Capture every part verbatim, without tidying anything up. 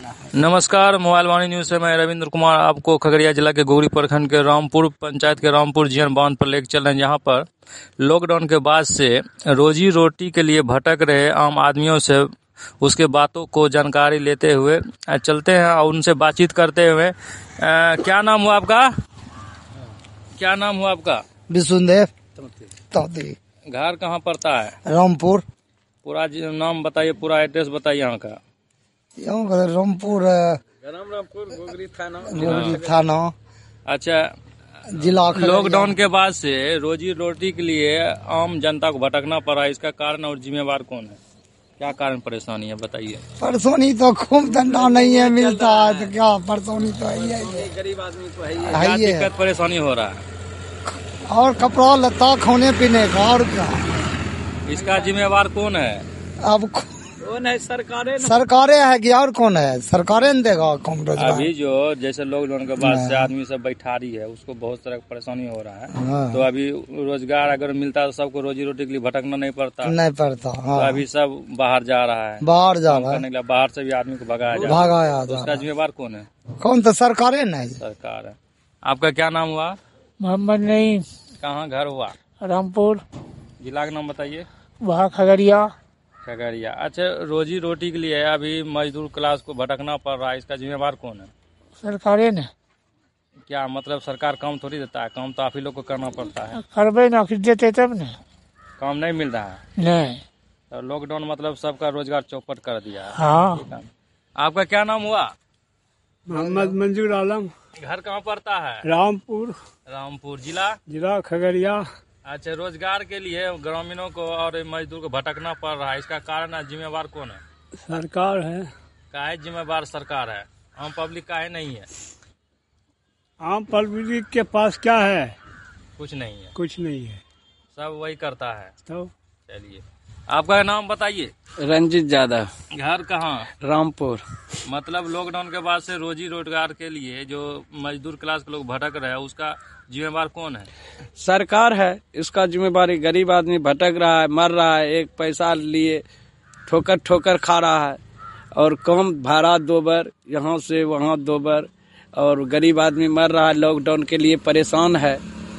नमस्कार, मोबाइल वाणी न्यूज से मैं रविंद्र कुमार आपको खगड़िया जिला के गोगरी प्रखंड के रामपुर पंचायत के रामपुर जीवन बांध पर लेकर चल रहे हैं, जहां पर लॉकडाउन के बाद से रोजी रोटी के लिए भटक रहे आम आदमियों से उसके बातों को जानकारी लेते हुए चलते हैं और उनसे बातचीत करते हुए। आ, क्या नाम हुआ आपका? क्या नाम हुआ आपका? विष्णुदेव। घर कहाँ पड़ता है? रामपुर। पूरा नाम बताइए, पूरा एड्रेस बताइए यहाँ का। यहाँ का रामपुर रामपुर गोगरी थाना। गोगरी थाना। अच्छा, जिला। लॉकडाउन के बाद से रोजी रोटी के लिए आम जनता को भटकना पड़ा, इसका कारण और जिम्मेवार कौन है? क्या कारण परेशानी है बताइए। परेशानी तो खूब धंधा नहीं है, मिलता है तो क्या परेशानी तो है, गरीब आदमी को है, क्या दिक्कत परेशानी हो रहा है? और कपड़ा लत्ता खाने पीने का, और क्या। इसका जिम्मेवार कौन है? अब कौन है? सरकारें सरकारें है कि और कौन है? सरकारें न देगा कम रोजगार। अभी जो जैसे लॉकडाउन के बाद से आदमी सब बैठा रही है, उसको बहुत तरह की परेशानी हो रहा है। हाँ। तो अभी रोजगार अगर मिलता तो सबको रोजी रोटी के लिए भटकना नहीं पड़ता नहीं पड़ता हाँ। तो अभी सब बाहर जा रहा है, बाहर जा रहा है, बाहर से भी आदमी को भगाया जा भगाया तो उसका जिम्मेवार कौन है? कौन? तो सरकारें नहीं, सरकार है। आपका क्या नाम हुआ? मोहम्मद नहीं। कहाँ घर हुआ? रामपुर। जिला का नाम बताइए। वहाँ खगड़िया। खगड़िया। अच्छा, रोजी रोटी के लिए अभी मजदूर क्लास को भटकना पड़ रहा है, इसका जिम्मेवार कौन है? सरकारें ने। क्या मतलब सरकार काम थोड़ी देता है? काम तो आप ही लोग को करना पड़ता है। करबे ना, देते तब ने। काम नहीं मिल रहा है? नहीं। तो लॉकडाउन मतलब सबका रोजगार चौपट कर दिया है। हाँ। आपका क्या नाम हुआ? मोहम्मद मंजूर आलम। घर कहाँ पड़ता है? रामपुर। रामपुर। जिला? जिला खगड़िया। अच्छा, रोजगार के लिए ग्रामीणों को और मजदूर को भटकना पड़ रहा है, इसका कारण जिम्मेवार कौन है? सरकार है। काहे जिम्मेवार सरकार है? आम पब्लिक काहे नहीं है? आम पब्लिक के पास क्या है? कुछ नहीं है। कुछ नहीं है, सब वही करता है। तो चलिए, आपका नाम बताइए। रंजीत यादव। घर कहाँ? रामपुर। मतलब लॉकडाउन के बाद से रोजी रोजगार के लिए जो मजदूर क्लास के लोग भटक रहे हैं, उसका जिम्मेवार कौन है? सरकार है। इसका जिम्मेवारी गरीब आदमी भटक रहा है, मर रहा है, एक पैसा लिए ठोकर ठोकर खा रहा है, और कम भाड़ा दो बार, यहाँ से वहाँ दो बार, और गरीब आदमी मर रहा है, लॉकडाउन के लिए परेशान है।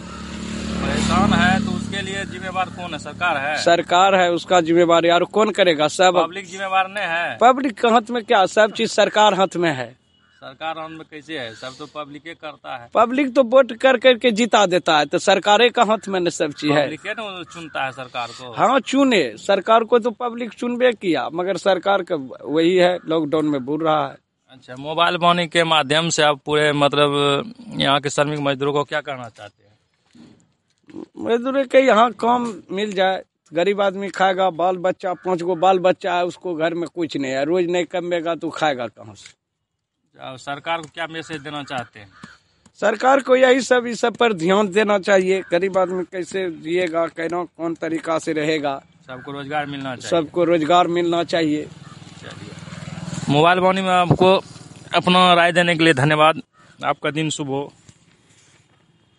परेशान है तो उसके लिए जिम्मेवार कौन है? सरकार है। सरकार है, उसका जिम्मेवारी और कौन करेगा? सब पब्लिक जिम्मेवार नहीं है। पब्लिक के हाथ में क्या, सब चीज सरकार हाथ में है। सरकार हाथ में कैसे है? सब तो पब्लिक करता है। पब्लिक तो वोट कर करके जिता देता है, तो सरकारें का हाथ में सब चीज है। पब्लिक ना चुनता है सरकार को। हाँ, चुने सरकार को तो पब्लिक चुनबे किया, मगर सरकार का वही है, लॉकडाउन में बुर रहा है। अच्छा, मोबाइल वाणी के माध्यम से आप पूरे मतलब यहाँ के श्रमिक मजदूरों को क्या कहना चाहते हैं? मजदूर के यहाँ काम मिल जाए, गरीब आदमी खाएगा, बाल बच्चा, पांच गो बाल बच्चा है, उसको घर में कुछ नहीं है, रोज नहीं कमेगा तो खाएगा कहाँ से? सरकार को क्या मैसेज देना चाहते हैं? सरकार को यही सब इस सब पर ध्यान देना चाहिए। गरीब आदमी कैसे जिएगा, कैना कौन तरीका से रहेगा, सबको रोजगार मिलना चाहिए। सबको रोजगार मिलना चाहिए। चलिए, मोबाइल वाणी में आपको अपना राय देने के लिए धन्यवाद। आपका दिन शुभ हो।